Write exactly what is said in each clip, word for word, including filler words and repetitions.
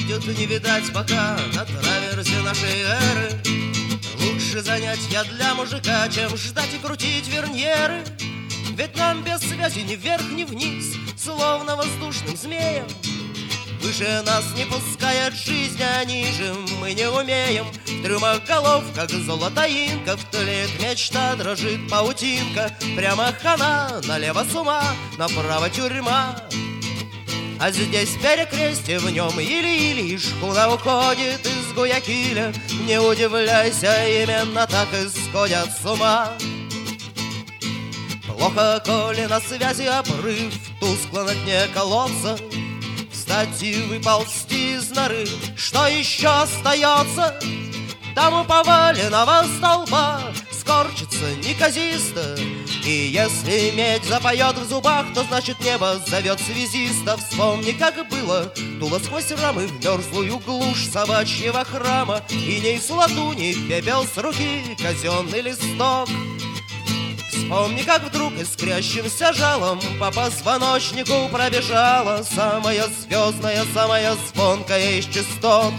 видят, не видать пока на траверзе нашей эры. Лучше занятия для мужика, чем ждать и крутить верньеры. Ведь нам без связи ни вверх, ни вниз, словно воздушным змеем. Выше нас не пускает жизнь, а ниже мы не умеем. В трюмах голов, как золото инков, тлеет мечта, дрожит паутинка. Прямо хана, налево с ума, направо тюрьма. А здесь перекрестие, в нем или-или, шхуна уходит из Гуякиля. Не удивляйся, именно так и сходят с ума. Плохо, коли на связи обрыв, тускло на дне колодца. Встать и выползти из норы, что еще остается? Там у поваленного столба скорчится неказисто. И если медь запоет в зубах, то значит небо зовет связиста. Вспомни, как было, дуло сквозь рамы в мерзлую глушь собачьего храма. И ней с латуни пепел с руки, казенный листок. Вспомни, как вдруг искрящимся жалом по позвоночнику пробежала самая звездная, самая звонкая из частот.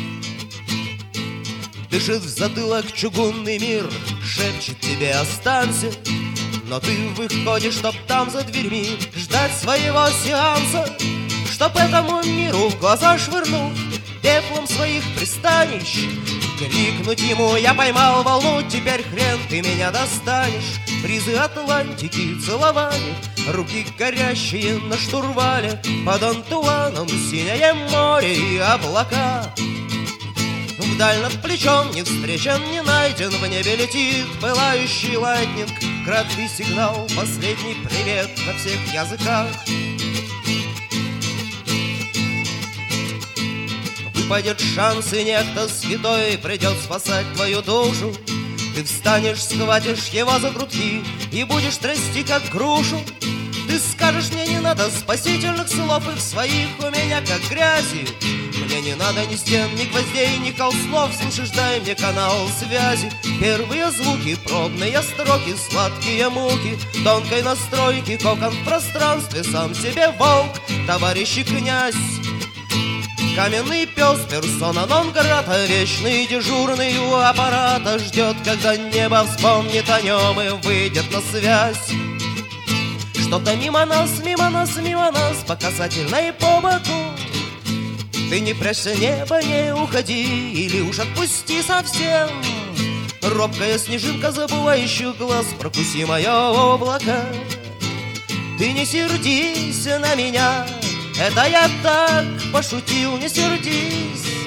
Дышит в затылок чугунный мир, шепчет тебе останься. Но ты выходишь, чтоб там за дверьми ждать своего сеанса. Чтоб этому миру в глаза швырнуть пеплом своих пристанищ, крикнуть ему: я поймал волну, теперь хрен ты меня достанешь. Бризы Атлантики целовали руки горящие на штурвале. Под Антуаном синее море и облака. Вдаль над плечом не встречен, не найден, в небе летит пылающий лайтнинг. Краткий сигнал, последний привет на всех языках. Выпадет шанс, и некто святой придет спасать твою душу. Ты встанешь, схватишь его за грудки и будешь трясти, как грушу. Ты скажешь: мне не надо спасительных слов, и в своих у меня как грязи. Мне не надо ни стен, ни гвоздей, ни колслов. Слышишь, дай мне канал связи. Первые звуки, пробные строки, сладкие муки тонкой настройки. Кокон в пространстве, сам себе волк, товарищ и князь. Каменный пес, персона нон-грата, вечный дежурный у аппарата. Ждет, когда небо вспомнит о нем и выйдет на связь. Что-то мимо нас, мимо нас, мимо нас, по касательной по боку. Ты не прячься, небо, не уходи, или уж отпусти совсем. Робкая снежинка, забывающая глаз, прокуси мое облако. Ты не сердись на меня, это я так пошутил, не сердись.